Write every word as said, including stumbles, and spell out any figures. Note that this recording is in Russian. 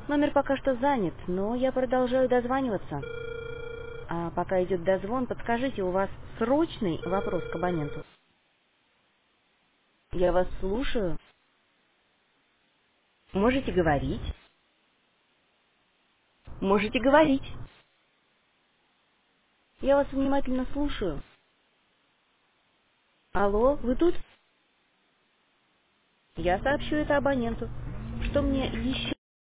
Номер пока что занят, но я продолжаю дозваниваться. А пока идет дозвон, подскажите, у вас срочный вопрос к абоненту? Я вас слушаю. Можете говорить? Можете говорить. Я вас внимательно слушаю. Алло, вы тут? Я сообщу это абоненту. Что мне еще